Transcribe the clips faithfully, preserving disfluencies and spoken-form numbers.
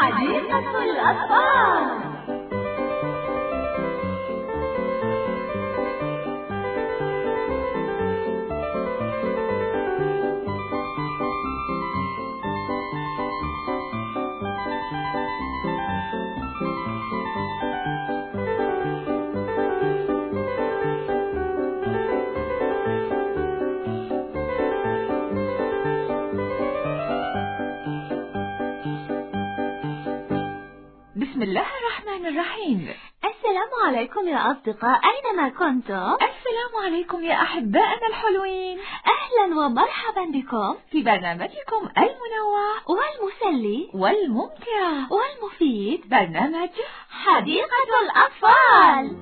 حديقة الأطفال. بسم الله الرحمن الرحيم. السلام عليكم يا أصدقاء، أينما كنتم. السلام عليكم يا أحبائنا الحلوين. أهلا ومرحبا بكم في برنامجكم المنوع والمسلي والممتع والمفيد، برنامج حديقة الأطفال.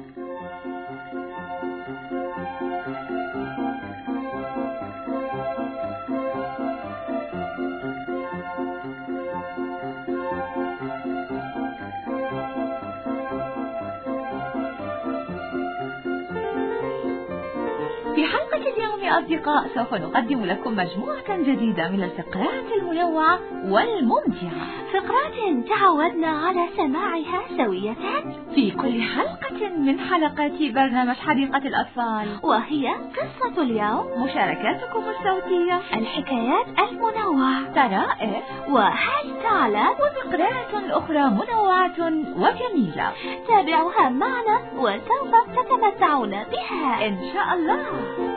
في حلقة اليوم يا أصدقاء سوف نقدم لكم مجموعة جديدة من الفقرات المنوعة والممتعة، فقرات تعودنا على سماعها سوية في كل حلقة من حلقات برنامج حديقة الأطفال، وهي قصة اليوم، مشاركاتكم الصوتية، الحكايات المنوعة، طرائف، وهل تعلم، وفقرات أخرى منوعة وجميلة. تابعوها معنا وسوف تتمتعون بها إن شاء الله.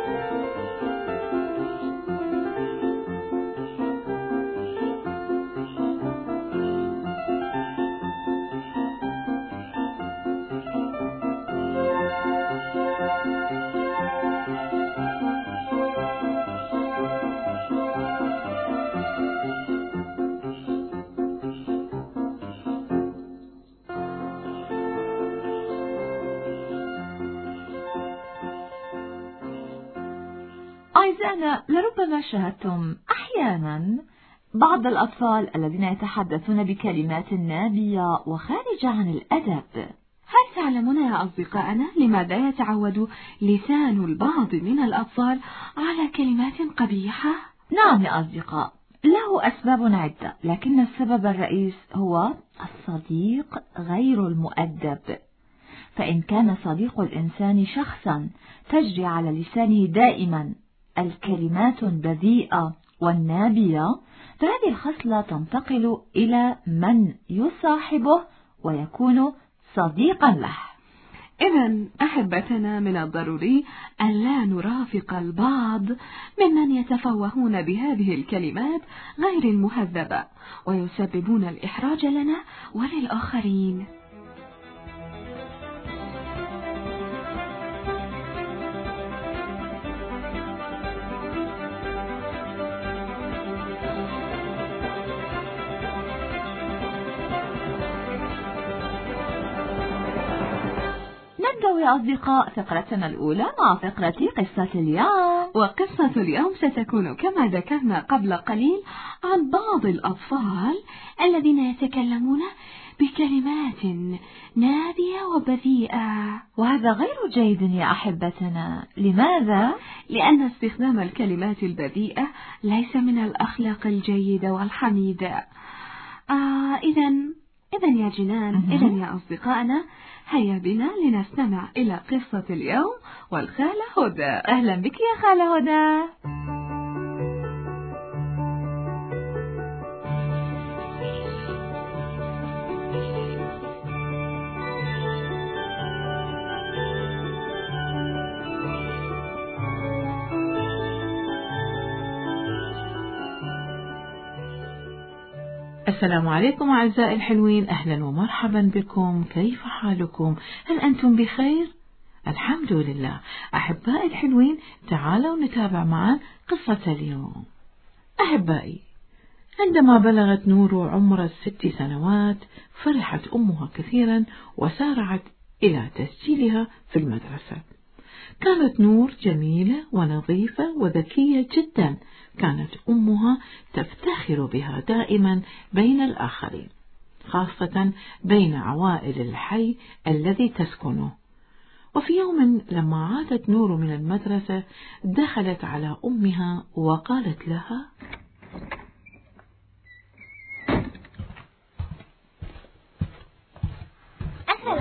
أعزائنا، لربما شاهدتم أحيانا بعض الأطفال الذين يتحدثون بكلمات نابية وخارجة عن الأدب. هل تعلمون يا أصدقائنا لماذا يتعود لسان البعض من الأطفال على كلمات قبيحة؟ نعم يا أصدقاء، له أسباب عدة، لكن السبب الرئيس هو الصديق غير المؤدب. فإن كان صديق الإنسان شخصا تجري على لسانه دائما الكلمات البذيئة والنابية، فهذه الخصلة تنتقل إلى من يصاحبه ويكون صديقا له. إذن أحبتنا، من الضروري أن لا نرافق البعض ممن يتفوهون بهذه الكلمات غير المهذبة ويسببون الإحراج لنا وللآخرين. نبدأ يا أصدقاء فقرتنا الأولى مع فقرة قصة اليوم. وقصة اليوم ستكون كما ذكرنا قبل قليل عن بعض الأطفال الذين يتكلمون بكلمات نابية وبذيئة، وهذا غير جيد يا أحبتنا. لماذا؟ لأن استخدام الكلمات البذيئة ليس من الأخلاق الجيدة والحميدة. آه إذن إذن يا جنان، إذن يا أصدقائنا، هيا بنا لنستمع إلى قصة اليوم والخالة هدى. أهلا بك يا خالة هدى. السلام عليكم أعزائي الحلوين، أهلا ومرحبا بكم. كيف حالكم؟ هل أنتم بخير؟ الحمد لله. أحبائي الحلوين، تعالوا نتابع معا قصة اليوم. أحبائي، عندما بلغت نور عمر الست سنوات فرحت أمها كثيرا وسارعت إلى تسجيلها في المدرسة. كانت نور جميلة ونظيفة وذكية جدا، كانت أمها تفتخر بها دائما بين الآخرين، خاصة بين عوائل الحي الذي تسكنه. وفي يوم لما عادت نور من المدرسة دخلت على أمها وقالت لها: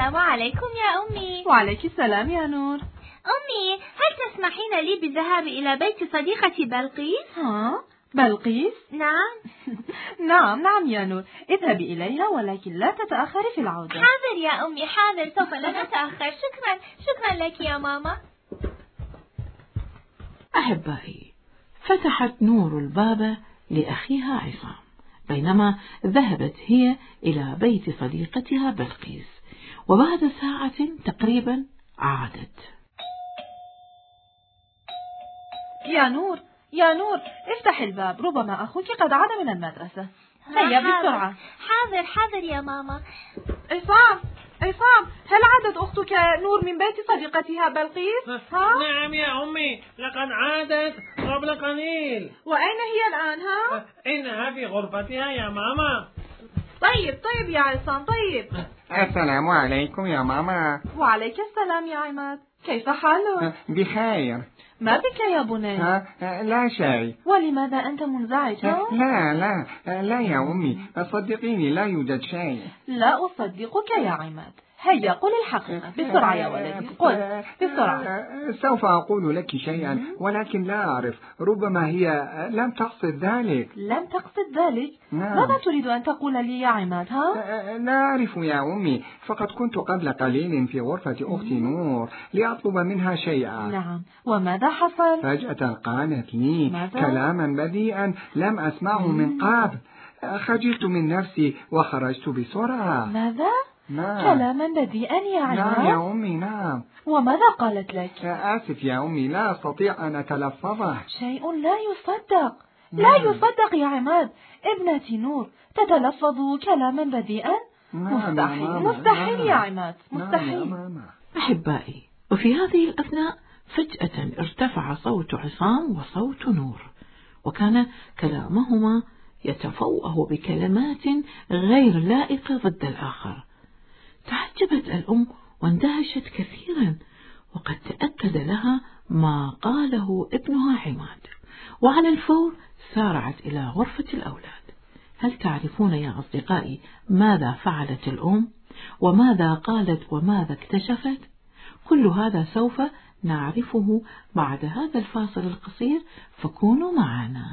السلام عليكم يا أمي. وعليك السلام يا نور. أمي، هل تسمحين لي بالذهاب إلى بيت صديقتي بلقيس؟ ها؟ بلقيس؟ نعم. نعم نعم يا نور، اذهبي إليها ولكن لا تتأخري في العودة. حاضر يا أمي، حاضر، سوف لا أتأخر. شكرا شكرا لك يا ماما. أحبائي، فتحت نور الباب لأخيها عصام بينما ذهبت هي إلى بيت صديقتها بلقيس، وبعد ساعة تقريبا عادت. يا نور يا نور، افتح الباب، ربما أخوك قد عاد من المدرسة. هيا بسرعة. حاضر حاضر يا ماما. عصام عصام، هل عادت أختك نور من بيت صديقتها بلقيس؟ ها؟ نعم يا أمي، لقد عادت قبل قليل. وأين هي الآن؟ ها؟ إنها في غرفتها يا ماما. طيب طيب يا عصام، طيب. السلام عليكم يا ماما. وعليك السلام يا عماد، كيف حالك؟ بخير. ما بك يا بني؟ ها؟ لا شيء. ولماذا أنت منزعج؟ لا لا لا يا أمي، صدقيني لا يوجد شيء. لا أصدقك يا عماد. هيا قل الحقيقة بسرعة يا ولدي، قل بسرعة. سوف أقول لك شيئا ولكن لا أعرف، ربما هي لم تقصد ذلك. لم تقصد ذلك؟ نعم. ماذا تريد أن تقول لي يا عماد؟ ها؟ لا أعرف يا أمي، فقد كنت قبل قليل في غرفة أختي نور لأطلب منها شيئا. نعم، وماذا حصل؟ فجأة قالت لي ماذا؟ كلاما بديئا لم أسمعه من قبل. خجلت من نفسي وخرجت بسرعة. ماذا؟ نعم. كلاما بديئا يا عماد؟ نعم يا أمي، نعم. وماذا قالت لك؟ آسف يا أمي، لا أستطيع أن أتلفظه. شيء لا يصدق. نعم. لا يصدق يا عماد، ابنتي نور تتلفظ كلاما بديئا؟ نعم مستحيل يا مستحيل نعم. يا عماد، مستحيل. نعم يا ماما. أحبائي، وفي هذه الأثناء فجأة ارتفع صوت عصام وصوت نور، وكان كلامهما يتفوه بكلمات غير لائقة ضد الآخر. تعجبت الأم واندهشت كثيرا، وقد تأكد لها ما قاله ابنها عماد، وعلى الفور سارعت إلى غرفة الأولاد. هل تعرفون يا أصدقائي ماذا فعلت الأم؟ وماذا قالت وماذا اكتشفت؟ كل هذا سوف نعرفه بعد هذا الفاصل القصير، فكونوا معنا.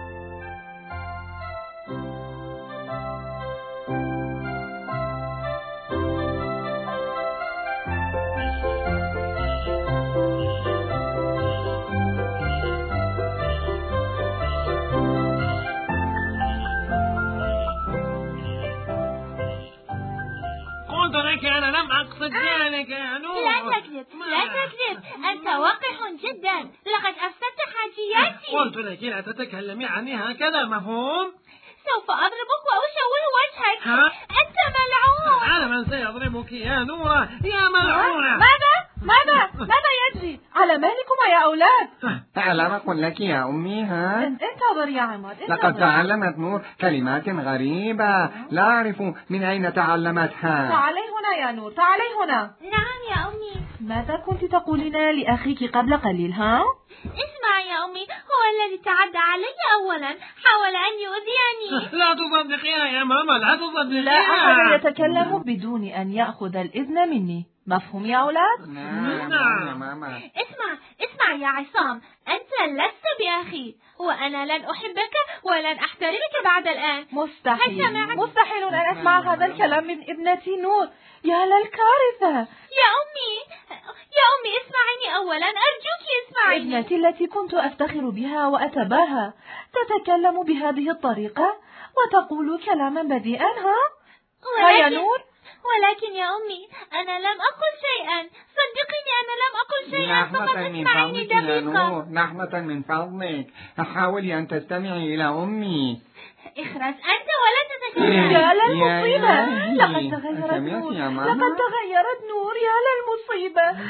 قلت لك أنا لم أقصد ذلك يا نور. لا تكذب لا تكذب، أنت وقح جدا، لقد أفسدت حاجياتي. قلت لك لا تتكلمي عني هكذا، مفهوم؟ سوف أضربك وأشوه وجهك. ها؟ أنت ملعون. على من سيضربك يا نورة يا ملعونة؟ ماذا؟ ماذا؟ ماذا يجري؟ على مالكما يا أولاد؟ ألم أقل لك يا أمي؟ ها؟ انتظر يا عماد، لقد تعلمت نور كلمات غريبة لا أعرف من أين تعلمتها. تعالي هنا يا نور، تعالي هنا. نعم يا أمي. ماذا كنت تقولين لأخيك قبل قليل؟ ها؟ اسمع يا أمي، هو الذي تعدى علي أولا، حاول أن يؤذيني. لا تصدقيها يا ماما، لا تصدقيها. لا أحد يتكلم بدون أن يأخذ الإذن مني، مفهوم يا أولاد؟ نعم يا ماما. اسمع اسمع يا عصام، أنت لست بأخي، وأنا لن أحبك ولن أحترمك بعد الآن. مستحيل هل سمعت؟ مستحيل أن أسمع هذا الكلام من ابنتي نور. يا للكارثة. يا أمي يا أمي اسمعيني أولا، أرجوك اسمعيني. ابنتي التي كنت أفتخر بها وأتباهى تتكلم بهذه الطريقة وتقول كلاما بديئا. ها؟ ها يا نور؟ ولكن يا أمي أنا لم أقل شيئا، صدقيني أنا لم أقل شيئا، فقط رحمة من اسمعيني فضلك يا دقيقة. نور، رحمة من فضلك، حاولي أن تستمعي إلى أمي. اخرس أنت ولا تتكلم. يا للمصيبة، إلهي. لقد تغيرت سمعت نور، يا ماما؟ لقد تغيرت نور، يا للمصيبة.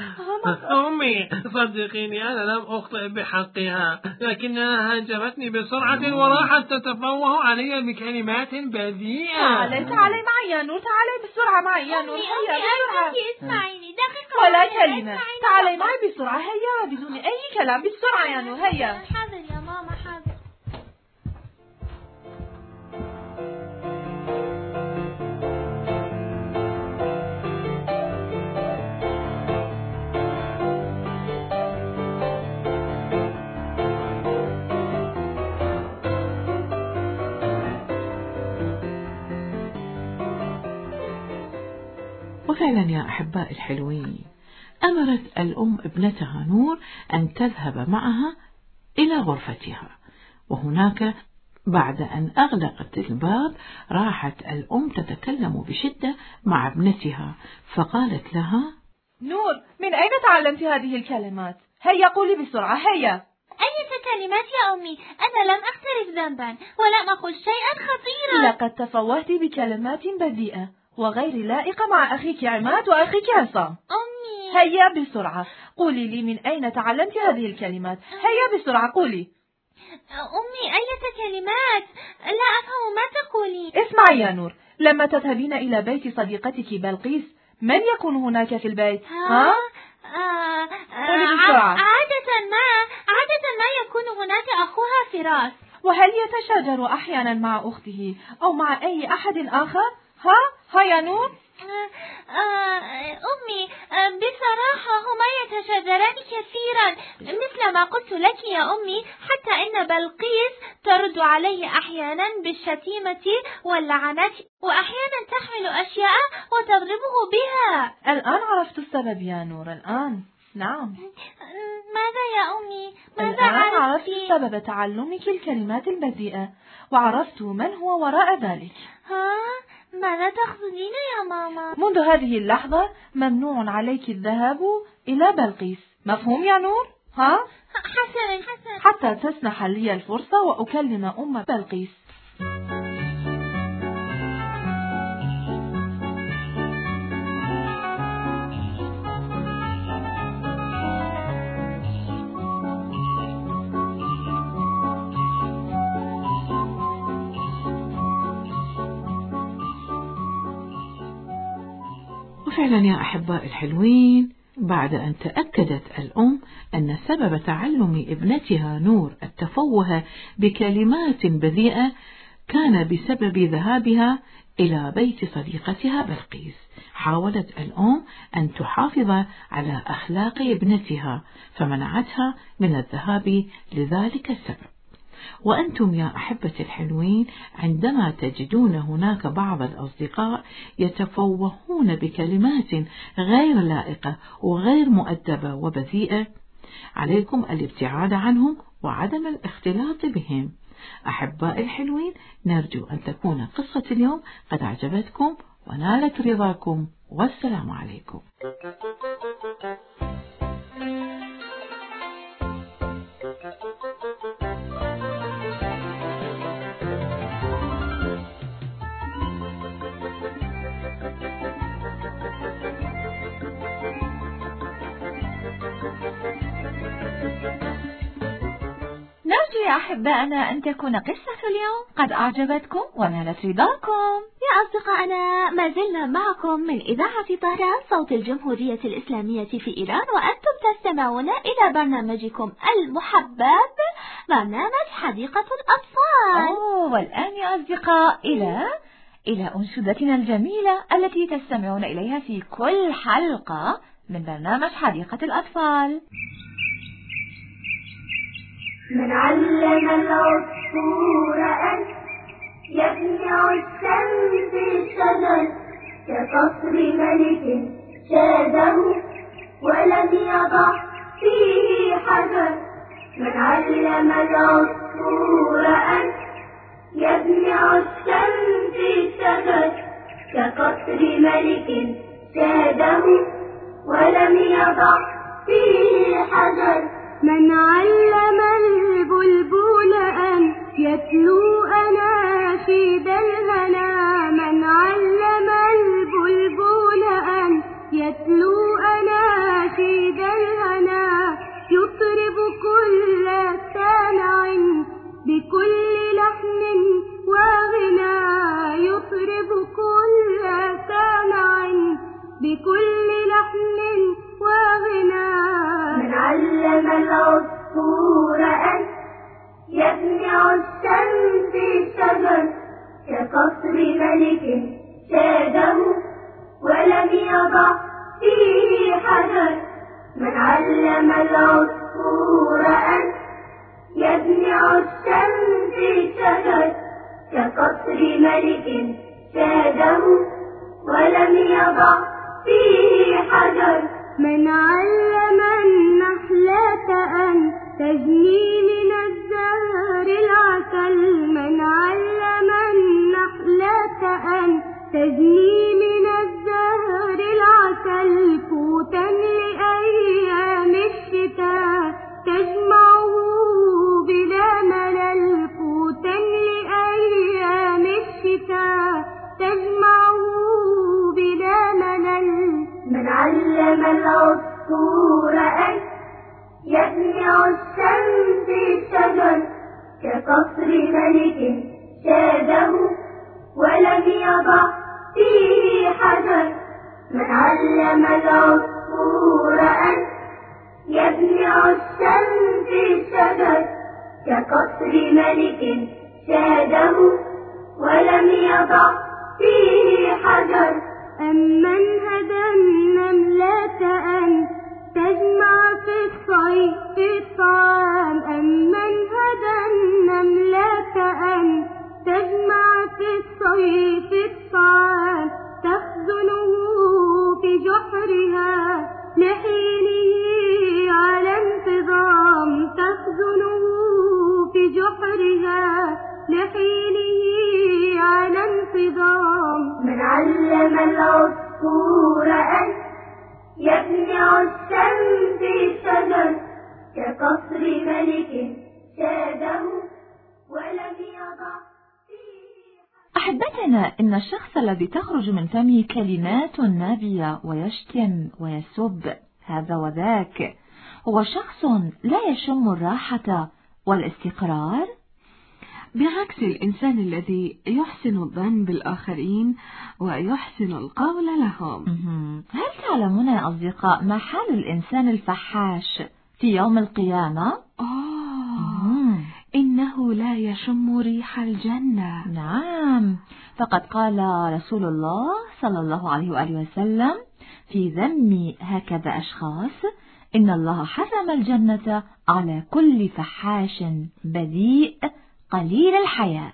أمي صدقيني أنا لم أخطئ بحقها، لكنها هاجمتني بسرعة وراحت تتفوه علي بكلمات بديئة. تعالي تعالي معي يا نور، تعالي بسرعة معي يا نور، أمي هيا أمي بسرعة. أرجوك اسمعيني دقيقة ولا واحدة، كلمة، اسمعيني. تعالي معي بسرعة، هيا بدون أي كلام، بسرعة يا نور، هيا. حاضر يا ماما حاضر. وفعلا يا أحباء الحلوين، أمرت الأم ابنتها نور أن تذهب معها إلى غرفتها، وهناك بعد أن أغلقت الباب راحت الأم تتكلم بشدة مع ابنتها، فقالت لها: نور، من أين تعلمت هذه الكلمات؟ هيا قولي بسرعة، هيا. أي كلمات يا أمي؟ أنا لم أقترف ذنبا ولم أقل شيئا خطيرا. لقد تفوهت بكلمات بذيئة وغير لائقة مع أخيك عماد وأخيك عصام. أمي، هيا بسرعة قولي لي من أين تعلمت هذه الكلمات. هيا بسرعة قولي. أمي، أي كلمات؟ لا أفهم ما تقولي. اسمعي يا نور، لما تذهبين إلى بيت صديقتك بلقيس من يكون هناك في البيت؟ ها؟ آه قولي بسرعة. عادة ما عادة ما يكون هناك أخوها فراس. وهل يتشاجر أحيانا مع أخته أو مع أي أحد آخر؟ ها؟ ها يا نور؟ آه آه أمي، آه بصراحة هما يتشاجران كثيرا مثل ما قلت لك يا أمي، حتى إن بلقيس ترد عليه أحيانا بالشتيمة واللعنات، وأحيانا تحمل أشياء وتضربه بها. الآن عرفت السبب يا نور، الآن. نعم. ماذا يا أمي؟ ماذا الآن عرفت عرفتي؟ سبب تعلمك الكلمات البذيئة، وعرفت من هو وراء ذلك. ها؟ ماذا تقصدين يا ماما؟ منذ هذه اللحظة ممنوع عليك الذهاب إلى بلقيس، مفهوم يا نور؟ ها؟ حسنا حسنا. حتى تسنح لي الفرصة وأكلم أم بلقيس. وفعلا يا أحباء الحلوين، بعد أن تأكدت الأم أن سبب تعلم ابنتها نور التفوه بكلمات بذيئة كان بسبب ذهابها إلى بيت صديقتها بلقيس، حاولت الأم أن تحافظ على أخلاق ابنتها فمنعتها من الذهاب لذلك السبب. وأنتم يا أحبة الحلوين، عندما تجدون هناك بعض الأصدقاء يتفوهون بكلمات غير لائقة وغير مؤدبة وبذيئة، عليكم الابتعاد عنهم وعدم الاختلاط بهم. أحباء الحلوين، نرجو أن تكون قصة اليوم قد أعجبتكم ونالت رضاكم، والسلام عليكم. نرجو يا أحبائنا أن تكون قصة اليوم قد أعجبتكم ونالت رضاكم. يا أصدقائنا، ما زلنا معكم من إذاعة طهران صوت الجمهورية الإسلامية في إيران، وأنتم تستمعون إلى برنامجكم المحبب، برنامج حديقة الأطفال. أوه، والآن يا أصدقاء إلى إلى أنشودتنا الجميلة التي تستمعون إليها في كل حلقة من برنامج حديقة الأطفال. من علم العصفور أن يجمع الشمس الشجر كقصر ملك شاده ولم يضع فيه حجر. من علم العصفور أن يجمع الشمس الشجر كقصر ملك شاده ولم يضع فيه حجر. من علم البلبل أن يتلو أناشيد الهنا. من علم البلبل أن يتلو أناشيد الهنا يطرب كل سامع بكل لحن وغنى. يطرب كل سامع بكل لحن وغنى. من علم العصفور أن يجمع الشمس الشجر كقصر ملك شاده ولم يضع فيه حجر. من علم العصفور أن يجمع الشمس الشجر كقصر ملك شاده ولم يضع فيه حجر. من علم النحلة أن تجني من الزهر العسل، من علم النحلة أن تجني من الزهر العسل، قوتا لأيام الشتاء تجمعه بلا ملل، قوتا لأيام الشتاء تجمعه بلا ملل. من علم العصفور أن يبني الشمس الشجر، كقصر ملك شاده ولم يضع فيه حجر. من علم العصفور أن يبني الشمس الشجر، كقصر ملك شاده ولم يضع فيه حجر. أمن هدى النملة أن تجمع في الصيف الطعام، أمن هدى النملة أن تجمع في الصيف الطعام، تخزنه في جحرها لحينه على انتظام، تخزنه في جحرها لحينه على انتظام. من علم العصفور أن يبني الشمس الشجر، كقصر ملك شاده ولم يضع فيه. أحبتنا، إن الشخص الذي تخرج من فمه كلمات نابية ويشتم ويسب هذا وذاك هو شخص لا يشم الراحة والاستقرار، بعكس الإنسان الذي يحسن الظن بالآخرين ويحسن القول لهم. هل تعلمون يا أصدقاء ما حال الإنسان الفحاش في يوم القيامة؟ آه إنه لا يشم ريح الجنة. نعم، فقد قال رسول الله صلى الله عليه وآله وسلم في ذم هكذا أشخاص: إن الله حرم الجنة على كل فحاش بذيء قليل الحياء.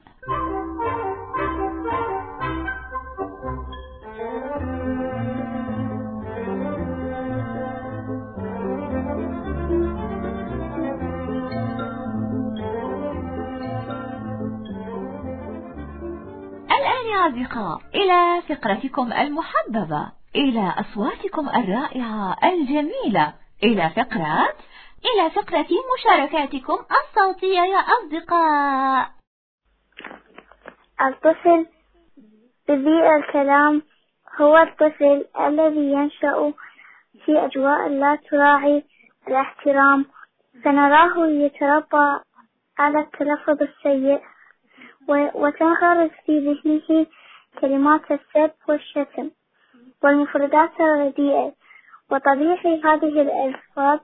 الآن يا أصدقاء إلى فقرتكم المحببة، إلى أصواتكم الرائعة الجميلة، إلى فقرة إلى فقرة مشاركاتكم الصوتية يا أصدقاء. الطفل بذيء الكلام هو الطفل الذي ينشأ في أجواء لا تراعي الاحترام، فنراه يتربى على التلفظ السيء، وتنغرس في ذهنه كلمات السب والشتم والمفردات الرديئة، وطبيعي هذه الألفاظ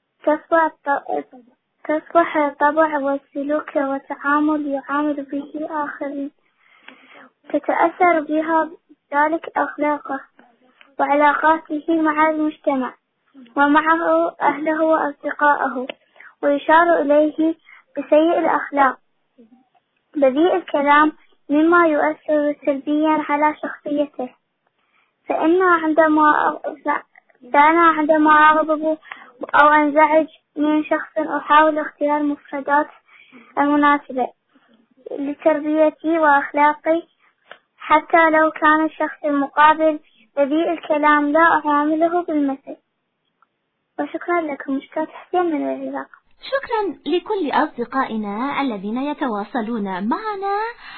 تصبح الطبع والسلوك والتعامل يعامل به آخرين، تتأثر بها ذلك أخلاقه وعلاقاته مع المجتمع ومعه أهله وأصدقائه، ويشار إليه بسيء الأخلاق. بذيء الكلام مما يؤثر سلبيا على شخصيته، فإنه عندما فأنا عندما أغضب أو أنزعج من شخص أحاول اختيار المفردات المناسبة لتربيتي وأخلاقي، حتى لو كان الشخص المقابل بذيء الكلام لا أعامله بالمثل. وشكرا لكم. مشكلة حسين من العراق. شكرا لكل أصدقائنا الذين يتواصلون معنا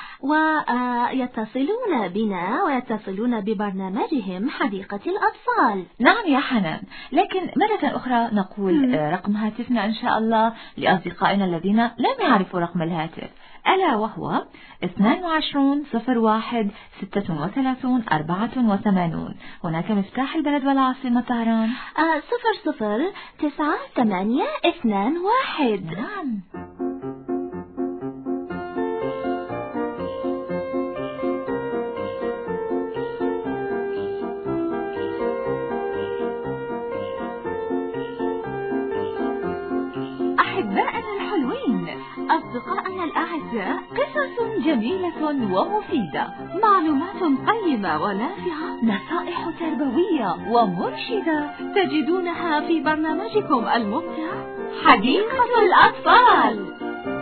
ويتصلون بنا ويتصلون ببرنامجهم حديقة الأطفال. نعم يا حنان، لكن مرة أخرى نقول رقم هاتفنا إن شاء الله لأصدقائنا الذين لم يعرفوا رقم الهاتف، ألا وهو اثنان وعشرون صفر واحد ستة وثلاثون أربعة وثمانون. هناك مفتاح البلد والعاصمة طهران آه صفر صفر تسعة ثمانية اثنان واحد. نعم. أحبائنا الحلوين، أصدقائنا الأعزاء، نبدأ قصص جميلة ومفيدة، معلومات قيمة ونافعة، نصائح تربوية ومرشدة تجدونها في برنامجكم الممتع حديقة الأطفال.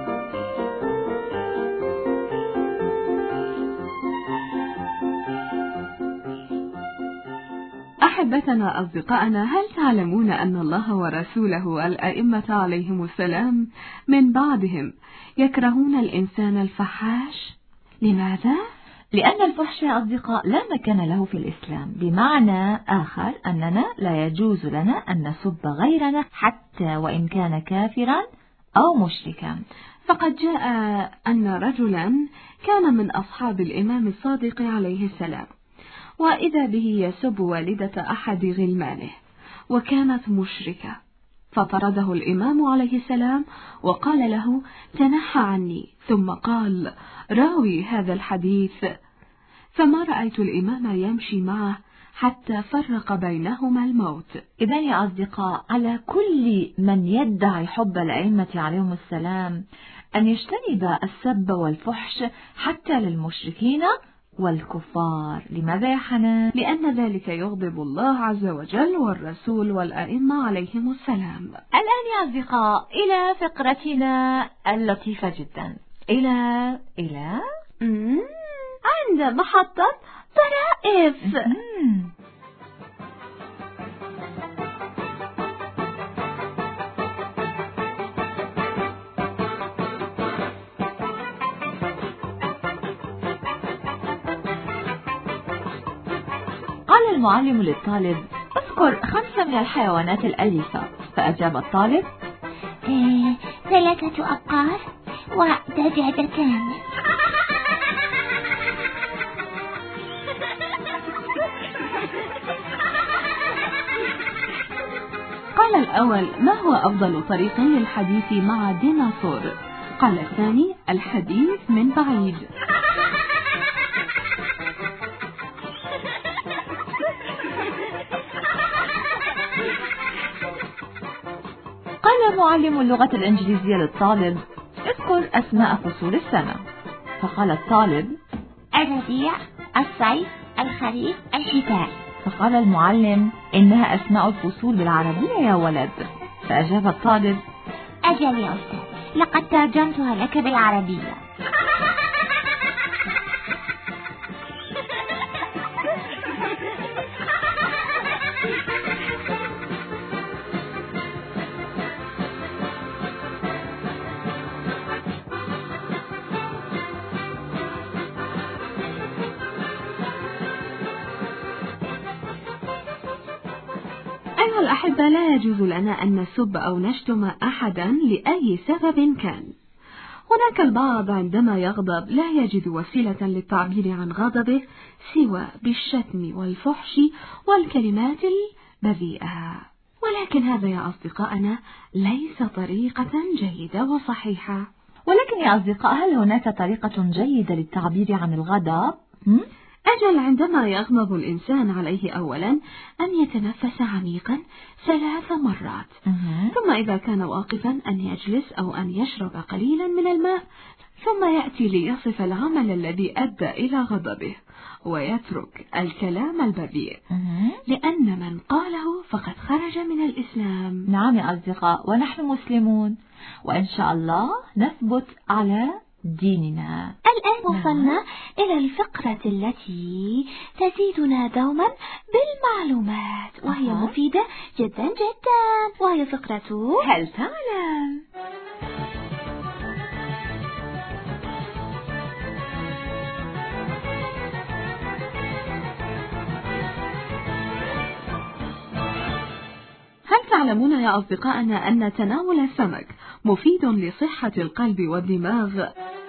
أحبتنا أصدقائنا، هل تعلمون أن الله ورسوله والأئمة عليهم السلام من بعدهم يكرهون الإنسان الفحاش؟ لماذا؟ لأن الفحش يا أصدقاء لا مكان له في الإسلام، بمعنى آخر أننا لا يجوز لنا أن نسب غيرنا حتى وإن كان كافرا أو مشركا. فقد جاء أن رجلا كان من أصحاب الإمام الصادق عليه السلام، وإذا به يسب والدة أحد غلمانه، وكانت مشركة، فطرده الإمام عليه السلام وقال له: تنحى عني. ثم قال: راوي هذا الحديث. فما رأيت الإمام يمشي معه حتى فرق بينهما الموت. إذن يا أصدقاء، على كل من يدعي حب الأئمة عليهم السلام أن يجتنب السب والفحش حتى للمشركين والكفار. لماذا يا حنان؟ لأن ذلك يغضب الله عز وجل والرسول والأئمة عليهم السلام. الآن يا أصدقاء إلى فقرتنا اللطيفة جدا، إلى إلى عند محطة طرائف. قال المعلم للطالب: اذكر خمسة من الحيوانات الأليفة. فأجاب الطالب: إيه ثلاثة أبقار ودجاجتان. قال الأول: ما هو أفضل طريق للحديث مع ديناصور؟ قال الثاني: الحديث من بعيد. قال معلم اللغة الإنجليزية للطالب: اذكر أسماء فصول السنة. فقال الطالب: الربيع، الصيف، الخريف، الشتاء. فقال المعلم: إنها أسماء الفصول بالعربية يا ولد. فأجاب الطالب: أجل يا أستاذ، لقد ترجمتها لك بالعربية. أيها الأحبة، لا يجوز لنا أن نسب أو نشتم أحدا لأي سبب كان. هناك البعض عندما يغضب لا يجد وسيلة للتعبير عن غضبه سوى بالشتم والفحش والكلمات البذيئة، ولكن هذا يا أصدقائنا ليس طريقة جيدة وصحيحة. ولكن يا أصدقاء، هل هناك طريقة جيدة للتعبير عن الغضب؟ أجل، عندما يغضب الإنسان عليه أولا أن يتنفس عميقا ثلاث مرات، ثم إذا كان واقفا أن يجلس أو أن يشرب قليلا من الماء، ثم يأتي ليصف العمل الذي أدى إلى غضبه، ويترك الكلام البذيء، لأن من قاله فقد خرج من الإسلام. نعم يا أصدقاء، ونحن مسلمون، وإن شاء الله نثبت على ديننا. الآن وصلنا إلى الفقرة التي تزيدنا دوما بالمعلومات، وهي أه. مفيدة جدا جدا، وهي فقرة هل تعلم؟ هل تعلمون يا أصدقائنا أن تناول السمك مفيد لصحة القلب والدماغ؟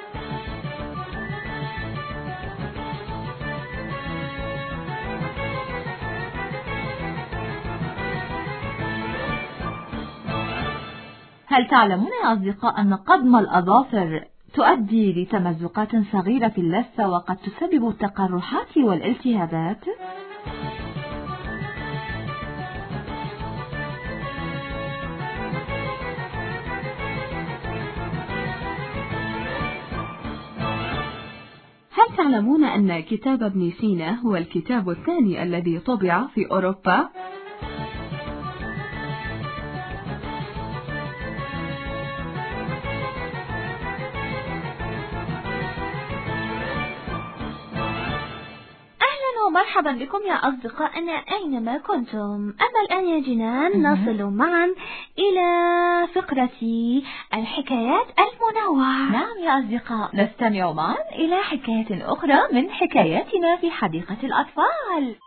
هل تعلمون يا أصدقاء أن قضم الأظافر تؤدي لتمزقات صغيرة في اللثة وقد تسبب التقرحات والالتهابات؟ هل تعلمون أن كتاب ابن سينا هو الكتاب الثاني الذي طبع في أوروبا؟ مرحبا بكم يا أصدقائنا أينما كنتم. أما الآن يا جنان نصل معا إلى فقرة الحكايات المنوعة. نعم يا أصدقاء، نستمع معا إلى حكاية أخرى من حكاياتنا في حديقة الأطفال.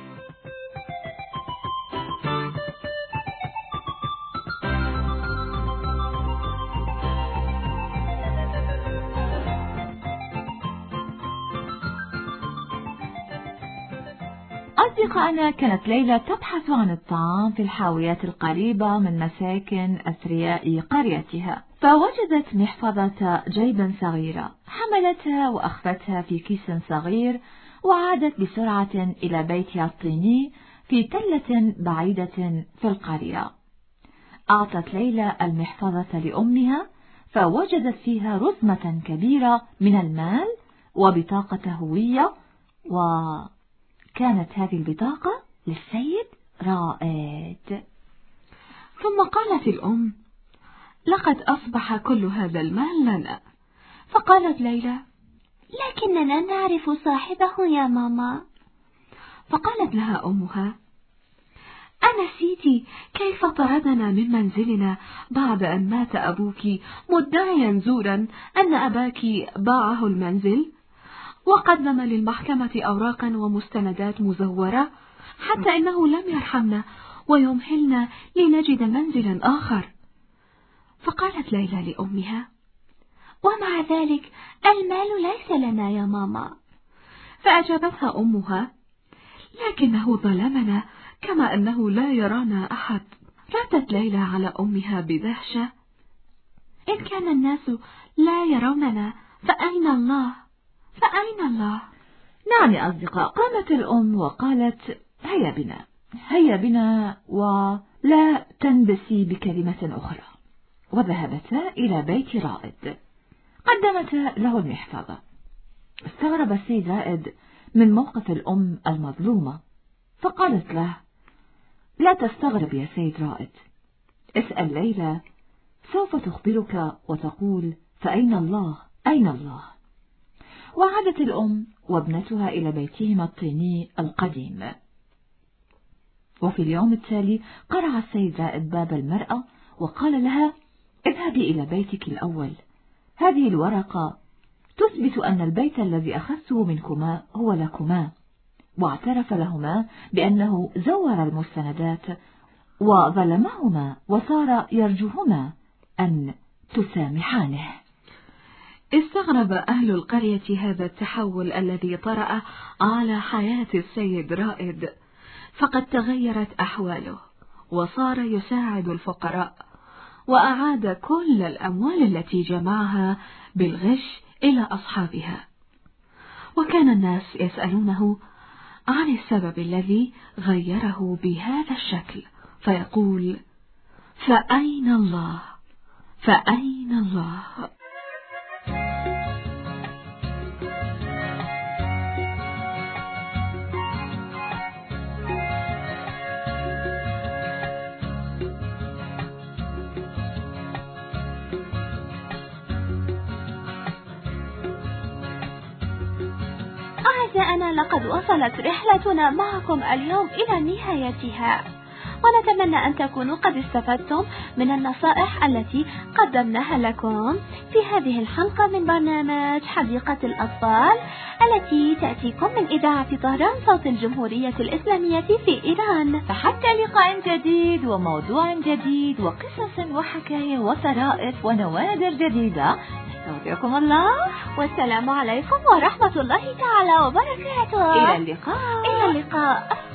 أصدقائنا، كانت ليلى تبحث عن الطعام في الحاويات القريبة من مساكن أثرياء قريتها، فوجدت محفظة جيب صغيرة، حملتها وأخفتها في كيس صغير وعادت بسرعة إلى بيتها الطيني في تلة بعيدة في القرية. أعطت ليلى المحفظة لأمها، فوجدت فيها رزمة كبيرة من المال وبطاقة هوية، و كانت هذه البطاقة للسيد رائد. ثم قالت الأم: لقد أصبح كل هذا المال لنا. فقالت ليلى: لكننا نعرف صاحبه يا ماما. فقالت لها أمها: أنسيتِ كيف طردنا من منزلنا بعد أن مات أبوك مدعيا زورا أن أباك باعه المنزل، وقدم للمحكمة أوراقا ومستندات مزورة، حتى إنه لم يرحمنا ويمهلنا لنجد منزلا آخر. فقالت ليلى لأمها: ومع ذلك المال ليس لنا يا ماما. فأجابتها أمها: لكنه ظلمنا كما أنه لا يرانا أحد. ردت ليلى على أمها بدهشة: إن كان الناس لا يروننا فأين الله؟ فأين الله؟ نعم يا أصدقاء، قامت الأم وقالت: هيا بنا هيا بنا ولا تنبسي بكلمة أخرى. وذهبتا إلى بيت رائد، قدمتا له المحفظة. استغرب السيد رائد من موقف الأم المظلومة، فقالت له: لا تستغرب يا سيد رائد، اسأل ليلى سوف تخبرك وتقول فأين الله أين الله. وعادت الأم وابنتها إلى بيتهما الطيني القديم. وفي اليوم التالي قرع السيد رائد باب المرأة وقال لها: اذهبي إلى بيتك الأول، هذه الورقة تثبت أن البيت الذي أخذته منكما هو لكما. واعترف لهما بأنه زور المستندات وظلمهما، وصار يرجوهما أن تسامحانه. استغرب أهل القرية هذا التحول الذي طرأ على حياة السيد رائد، فقد تغيرت أحواله وصار يساعد الفقراء، وأعاد كل الأموال التي جمعها بالغش إلى أصحابها. وكان الناس يسألونه عن السبب الذي غيره بهذا الشكل، فيقول: فأين الله؟ فأين الله؟ أعزائنا، لقد وصلت رحلتنا معكم اليوم إلى نهايتها، ونتمنى أن تكونوا قد استفدتم من النصائح التي قدمناها لكم في هذه الحلقة من برنامج حديقة الأطفال التي تأتيكم من إذاعة طهران صوت الجمهورية الإسلامية في إيران. فحتى لقاء جديد وموضوع جديد وقصص وحكاية وطرائف ونوادر جديدة، نستودعكم الله، والسلام عليكم ورحمة الله تعالى وبركاته. إلى اللقاء. إلى اللقاء.